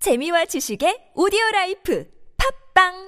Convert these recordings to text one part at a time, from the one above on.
재미와 지식의 오디오라이프 팝빵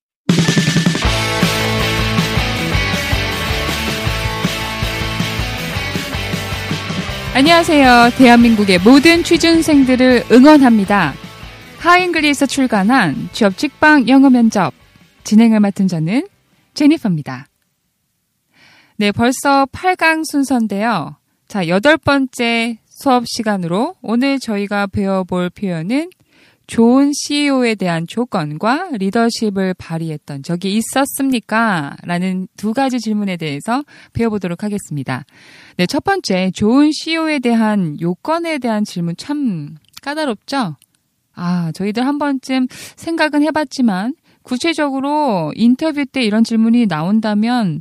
안녕하세요. 대한민국의 모든 취준생들을 응원합니다. 하잉글리에서 출간한 취업 직방 영어 면접 진행을 맡은 저는 제니퍼입니다. 네, 벌써 8강 순서인데요. 자, 8번째 수업 시간으로 오늘 저희가 배워볼 표현은 좋은 CEO에 대한 조건과 리더십을 발휘했던 적이 있었습니까? 라는 두 가지 질문에 대해서 배워보도록 하겠습니다. 네, 첫 번째, 좋은 CEO에 대한 요건에 대한 질문 참 까다롭죠? 저희들 한 번쯤 생각은 해봤지만 구체적으로 인터뷰 때 이런 질문이 나온다면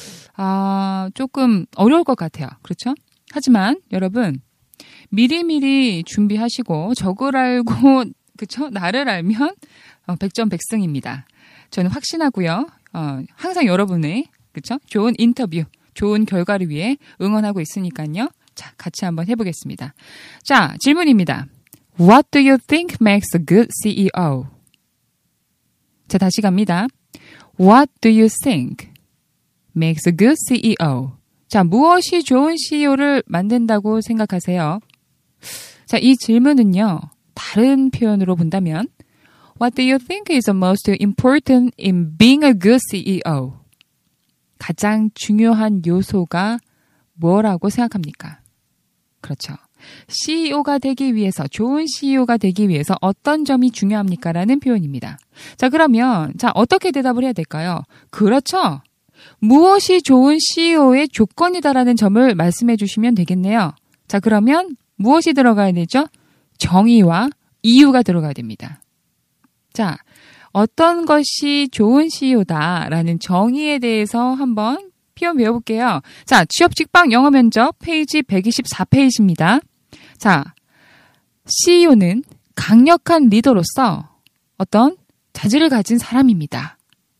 조금 어려울 것 같아요. 그렇죠? 하지만 여러분 미리미리 준비하시고 적을 알고 그쵸? 나를 알면 100점 100승입니다. 저는 확신하고요. 항상 여러분의 그쵸? 좋은 인터뷰, 좋은 결과를 위해 응원하고 있으니까요. 자, 같이 한번 해보겠습니다. 자, 질문입니다. What do you think makes a good CEO? 자, 다시 갑니다. What do you think makes a good CEO? 자, 무엇이 좋은 CEO를 만든다고 생각하세요? 자, 이 질문은요. 다른 표현으로 본다면 What do you think is the most important in being a good CEO? 가장 중요한 요소가 뭐라고 생각합니까? 그렇죠. CEO가 되기 위해서, 좋은 CEO가 되기 위해서 어떤 점이 중요합니까? 라는 표현입니다. 자, 그러면 어떻게 대답을 해야 될까요? 그렇죠. 무엇이 좋은 CEO의 조건이다라는 점을 말씀해 주시면 되겠네요. 자, 그러면 무엇이 들어가야 되죠? 정의와 이유가 들어가야 됩니다. 자, 어떤 것이 좋은 CEO다라는 정의에 대해서 한번 표현 배워볼게요. 자, 취업 직방 영어 면접 페이지 124페이지입니다. 자, CEO는 강력한 리더로서 어떤 자질을 가진 사람입니다.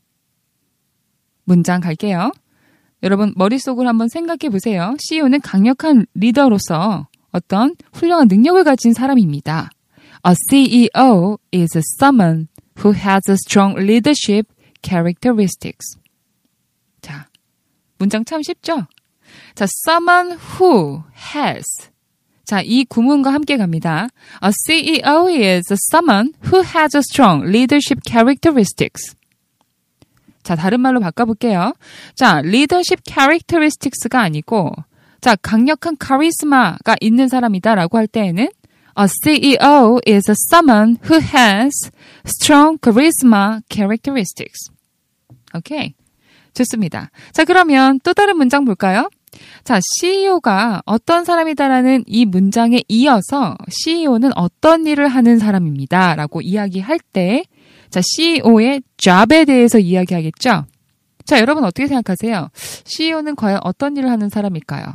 문장 갈게요. 여러분 머릿속으로 한번 생각해 보세요. CEO는 강력한 리더로서 어떤 훌륭한 능력을 가진 사람입니다. A CEO is someone who has a strong leadership characteristics. 자, 문장 참 쉽죠? 자, someone who has. 자, 이 구문과 함께 갑니다. A CEO is someone who has a strong leadership characteristics. 자, 다른 말로 바꿔볼게요. 자, leadership characteristics가 아니고 자, 강력한 카리스마가 있는 사람이다라고 할 때에는 A CEO is someone who has strong charisma characteristics. 오케이. 좋습니다. 자, 그러면 또 다른 문장 볼까요? 자, CEO가 어떤 사람이다라는 이 문장에 이어서 CEO는 어떤 일을 하는 사람입니다. 라고 이야기할 때 자, CEO의 job에 대해서 이야기하겠죠? 자, 여러분 어떻게 생각하세요? CEO는 과연 어떤 일을 하는 사람일까요?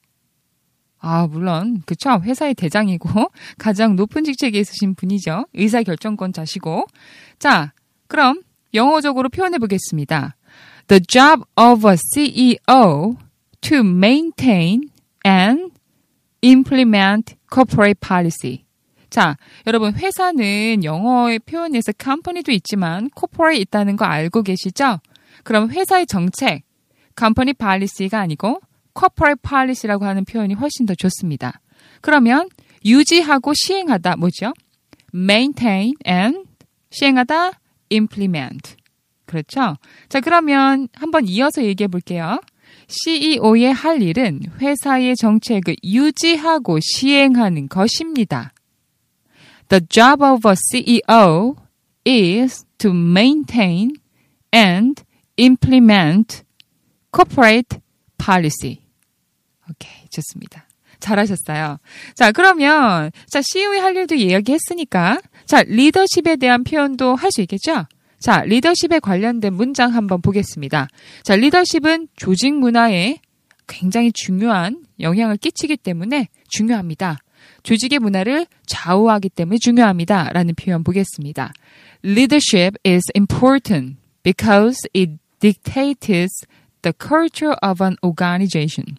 물론 그쵸? 회사의 대장이고 가장 높은 직책에 있으신 분이죠. 의사결정권자시고. 자, 그럼 영어적으로 표현해 보겠습니다. The job of a CEO to maintain and implement corporate policy. 자, 여러분 회사는 영어의 표현에서 company도 있지만 corporate 있다는 거 알고 계시죠? 그럼 회사의 정책, company policy가 아니고 corporate policy라고 하는 표현이 훨씬 더 좋습니다. 그러면 유지하고 시행하다 뭐죠? maintain and 시행하다 implement. 그렇죠? 자, 그러면 한번 이어서 얘기해 볼게요. CEO의 할 일은 회사의 정책을 유지하고 시행하는 것입니다. The job of a CEO is to maintain and implement corporate policy. 오케이, 좋습니다. 잘하셨어요. 자, 그러면 CEO의 할 일도 이야기했으니까 리더십에 대한 표현도 할 수 있겠죠? 자, 리더십에 관련된 문장 한번 보겠습니다. 자, 리더십은 조직 문화에 굉장히 중요한 영향을 끼치기 때문에 중요합니다. 조직의 문화를 좌우하기 때문에 중요합니다. 라는 표현 보겠습니다. Leadership is important because it dictates the culture of an organization.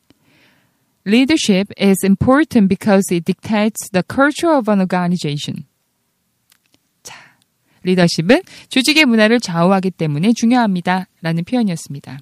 Leadership is important because it dictates the culture of an organization. 리더십은 조직의 문화를 좌우하기 때문에 중요합니다. 라는 표현이었습니다.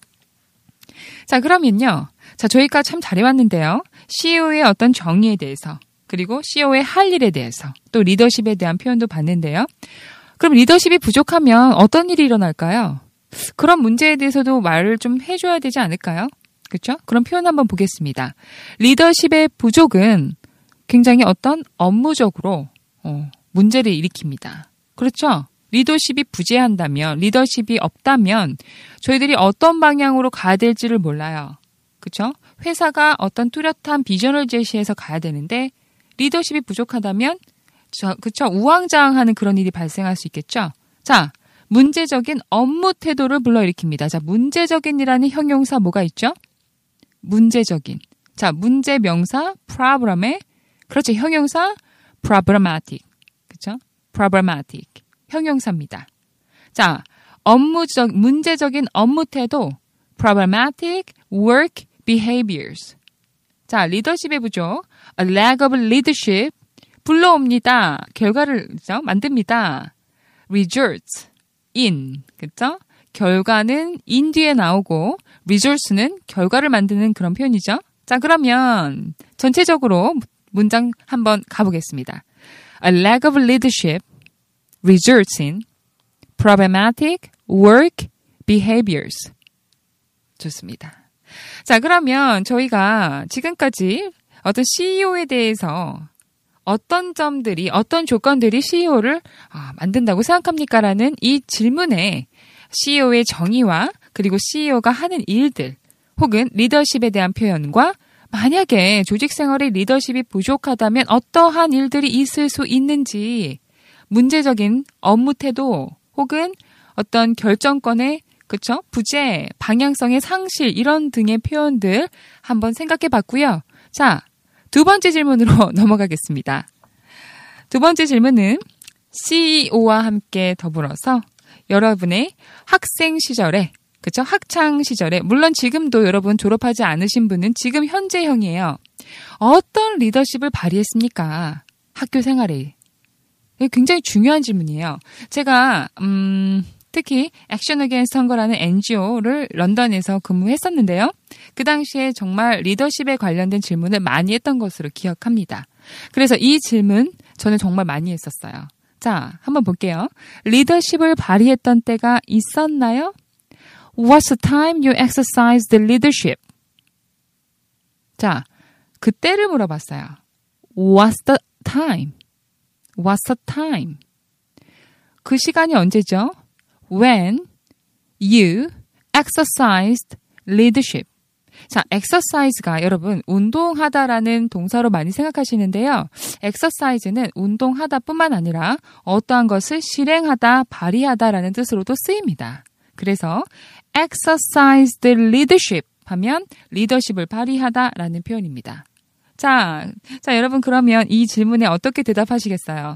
자, 그러면요. 자, 저희가 참 잘해왔는데요. CEO의 어떤 정의에 대해서, 그리고 CEO의 할 일에 대해서, 또 리더십에 대한 표현도 봤는데요. 그럼 리더십이 부족하면 어떤 일이 일어날까요? 그런 문제에 대해서도 말을 좀 해줘야 되지 않을까요? 그렇죠? 그런 표현 한번 보겠습니다. 리더십의 부족은 굉장히 어떤 업무적으로 문제를 일으킵니다. 그렇죠? 리더십이 부재한다면, 리더십이 없다면 저희들이 어떤 방향으로 가야 될지를 몰라요. 그렇죠? 회사가 어떤 뚜렷한 비전을 제시해서 가야 되는데 리더십이 부족하다면 그렇죠? 우왕좌왕하는 그런 일이 발생할 수 있겠죠? 자, 문제적인 업무 태도를 불러일으킵니다. 자, 문제적인이라는 형용사 뭐가 있죠? 문제적인. 자, 문제 명사 problem에 그렇죠. 형용사 problematic. 그렇죠? problematic. 형용사입니다. 자, 문제적인 업무 태도 problematic work behaviors. 자, 리더십의 부족 a lack of leadership 불러옵니다. 결과를 그렇죠? 만듭니다. results in. 그렇죠? 결과는 in 뒤에 나오고 results는 결과를 만드는 그런 표현이죠. 자, 그러면 전체적으로 문장 한번 가보겠습니다. A lack of leadership results in problematic work behaviors. 좋습니다. 자, 그러면 저희가 지금까지 어떤 CEO에 대해서 어떤 점들이, 어떤 조건들이 CEO를 만든다고 생각합니까? 라는 이 질문에 CEO의 정의와 그리고 CEO가 하는 일들 혹은 리더십에 대한 표현과 만약에 조직 생활에 리더십이 부족하다면 어떠한 일들이 있을 수 있는지 문제적인 업무 태도 혹은 어떤 결정권의 그쵸? 부재, 방향성의 상실 이런 등의 표현들 한번 생각해 봤고요. 자, 두 번째 질문으로 넘어가겠습니다. 두 번째 질문은 CEO와 함께 더불어서 여러분의 학생 시절에 그쵸? 학창 시절에 물론 지금도 여러분 졸업하지 않으신 분은 지금 현재형이에요. 어떤 리더십을 발휘했습니까? 학교 생활에. 굉장히 중요한 질문이에요. 제가 특히 액션 어게인스트 헝거라는 NGO를 런던에서 근무했었는데요. 그 당시에 정말 리더십에 관련된 질문을 많이 했던 것으로 기억합니다. 그래서 이 질문 저는 정말 많이 했었어요. 자, 한번 볼게요. 리더십을 발휘했던 때가 있었나요? What's the time you exercised leadership? 자, 그때를 물어봤어요. What's the time? What's the time? 그 시간이 언제죠? When you exercised leadership. 자, exercise가 여러분 운동하다라는 동사로 많이 생각하시는데요. exercise는 운동하다뿐만 아니라 어떠한 것을 실행하다, 발휘하다라는 뜻으로도 쓰입니다. 그래서 exercised leadership 하면 리더십을 발휘하다라는 표현입니다. 자, 여러분 그러면 이 질문에 어떻게 대답하시겠어요?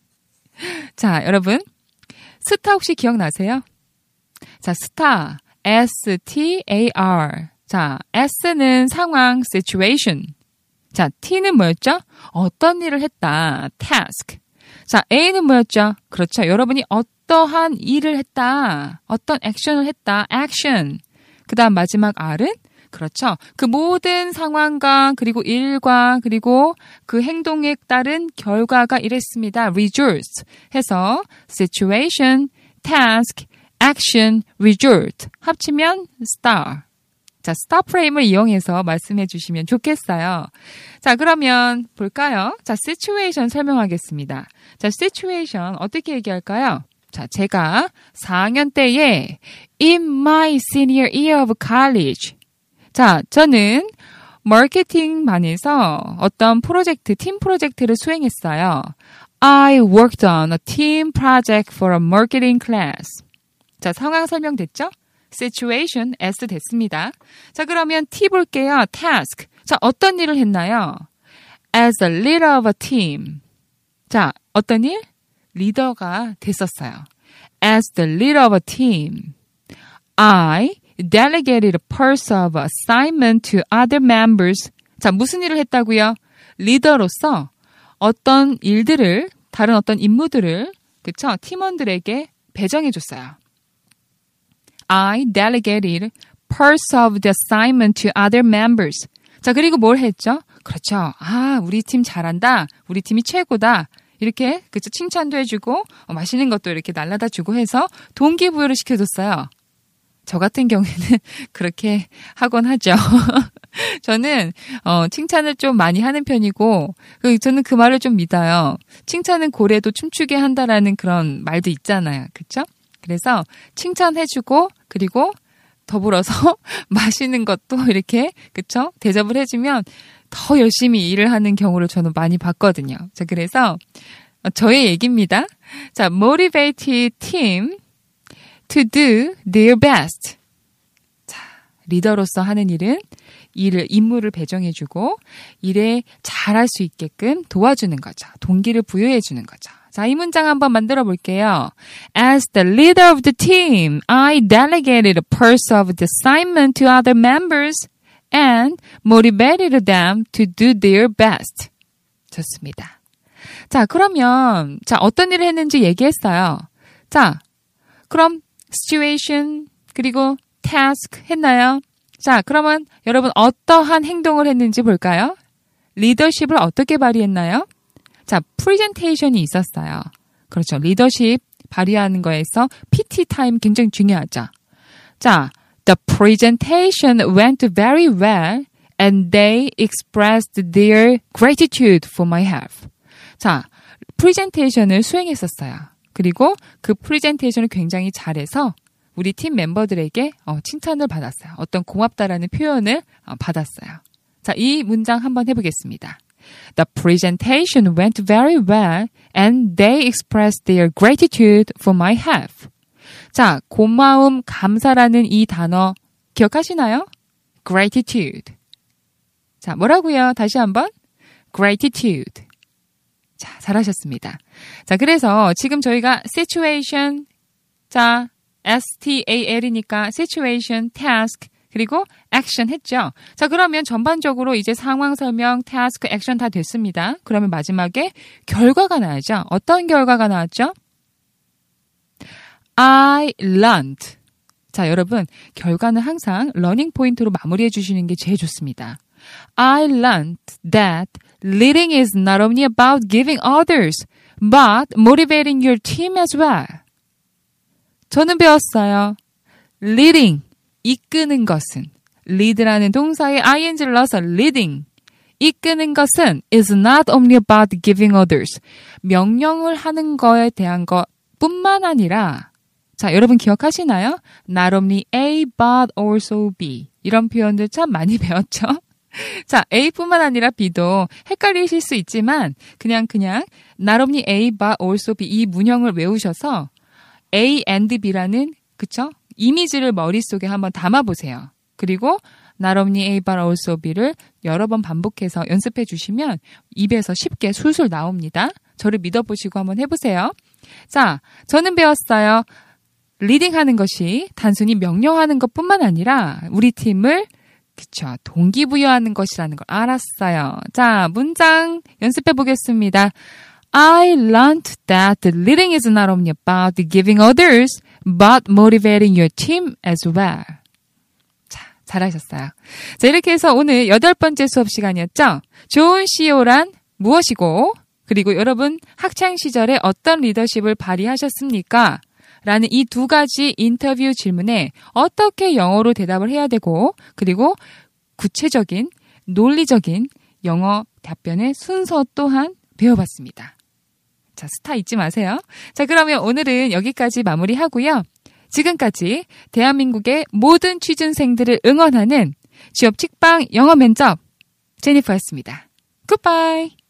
자, 여러분 스타 혹시 기억나세요? 자, 스타 S-T-A-R. 자, S는 상황 situation. 자, T는 뭐였죠? 어떤 일을 했다 task. 자, A는 뭐였죠? 그렇죠. 여러분이 어떠한 일을 했다. 어떤 액션을 했다 action. 그 다음 마지막 R은 그렇죠. 그 모든 상황과 그리고 일과 그리고 그 행동에 따른 결과가 이랬습니다. results 해서 situation, task, action, result 합치면 star. 자, star 프레임을 이용해서 말씀해 주시면 좋겠어요. 자, 그러면 볼까요? 자, situation 설명하겠습니다. 자, situation 어떻게 얘기할까요? 자, 제가 4학년 때에 in my senior year of college 자, 저는 마케팅반에서 어떤 프로젝트, 팀 프로젝트를 수행했어요. I worked on a team project for a marketing class. 자, 상황 설명됐죠? situation, S 됐습니다. 자, 그러면 T 볼게요. task. 자, 어떤 일을 했나요? As a leader of a team. 자, 어떤 일? 리더가 됐었어요. As the leader of a team. I delegated a part of assignment to other members. 자, 무슨 일을 했다고요? 리더로서 어떤 일들을, 다른 어떤 임무들을 그쵸? 팀원들에게 배정해줬어요. I delegated parts of the assignment to other members. 자, 그리고 뭘 했죠? 그렇죠. 아, 우리 팀 잘한다. 우리 팀이 최고다. 이렇게, 그쵸? 칭찬도 해주고, 맛있는 것도 이렇게 날라다 주고 해서 동기부여를 시켜줬어요. 저 같은 경우에는 그렇게 하곤 하죠. 저는, 칭찬을 좀 많이 하는 편이고, 저는 그 말을 좀 믿어요. 칭찬은 고래도 춤추게 한다라는 그런 말도 있잖아요. 그쵸? 그래서 칭찬해주고, 그리고 더불어서 맛있는 것도 이렇게, 그쵸? 대접을 해주면 더 열심히 일을 하는 경우를 저는 많이 봤거든요. 자, 그래서 저의 얘기입니다. 자, motivate team to do their best. 자, 리더로서 하는 일은 임무를 배정해주고 일에 잘할 수 있게끔 도와주는 거죠. 동기를 부여해주는 거죠. 자, 이 문장 한번 만들어 볼게요. As the leader of the team, I delegated parts of the assignment to other members and motivated them to do their best. 좋습니다. 자, 그러면 어떤 일을 했는지 얘기했어요. 자, 그럼 situation 그리고 task 했나요? 자, 그러면 여러분 어떠한 행동을 했는지 볼까요? 리더십을 어떻게 발휘했나요? 자, 프레젠테이션이 있었어요. 그렇죠. 리더십 발휘하는 거에서 PT 타임 굉장히 중요하죠. 자, the presentation went very well and they expressed their gratitude for my help. 자, 프레젠테이션을 수행했었어요. 그리고 그 프레젠테이션을 굉장히 잘해서 우리 팀 멤버들에게 칭찬을 받았어요. 어떤 고맙다라는 표현을 받았어요. 자, 이 문장 한번 해보겠습니다. The presentation went very well and they expressed their gratitude for my help. 자, 고마움, 감사라는 이 단어 기억하시나요? gratitude. 자, 뭐라고요? 다시 한번. gratitude. 자, 잘하셨습니다. 자, 그래서 지금 저희가 situation, 자, STAL이니까 situation, task, 그리고 action 했죠. 자, 그러면 전반적으로 이제 상황 설명, task, action 다 됐습니다. 그러면 마지막에 결과가 나야죠. 어떤 결과가 나왔죠? I learned. 자, 여러분, 결과는 항상 러닝 포인트로 마무리해 주시는 게 제일 좋습니다. I learned that leading is not only about giving others, but motivating your team as well. 저는 배웠어요. leading, 이끄는 것은, lead라는 동사에 ing를 넣어서 leading, 이끄는 것은 is not only about giving others, 명령을 하는 거에 대한 것뿐만 아니라, 자, 여러분 기억하시나요? Not only A, but also B. 이런 표현들 참 많이 배웠죠? 자, A뿐만 아니라 B도 헷갈리실 수 있지만 그냥 Not only A, but also B 이 문형을 외우셔서 A and B라는 그쵸? 이미지를 머릿속에 한번 담아보세요. 그리고 Not only A, but also B를 여러 번 반복해서 연습해 주시면 입에서 쉽게 술술 나옵니다. 저를 믿어보시고 한번 해보세요. 자, 저는 배웠어요. 리딩하는 것이 단순히 명령하는 것뿐만 아니라 우리 팀을 그쵸 동기부여하는 것이라는 걸 알았어요. 자, 문장 연습해 보겠습니다. I learned that leading is not only about giving others, but motivating your team as well. 자, 잘하셨어요. 자, 이렇게 해서 오늘 8번째 수업 시간이었죠. 좋은 CEO란 무엇이고, 그리고 여러분 학창 시절에 어떤 리더십을 발휘하셨습니까? 라는 이 두 가지 인터뷰 질문에 어떻게 영어로 대답을 해야 되고, 그리고 구체적인, 논리적인 영어 답변의 순서 또한 배워봤습니다. 자, 스타 잊지 마세요. 자, 그러면 오늘은 여기까지 마무리하고요. 지금까지 대한민국의 모든 취준생들을 응원하는 취업 직방 영어 면접 제니퍼였습니다. 굿바이.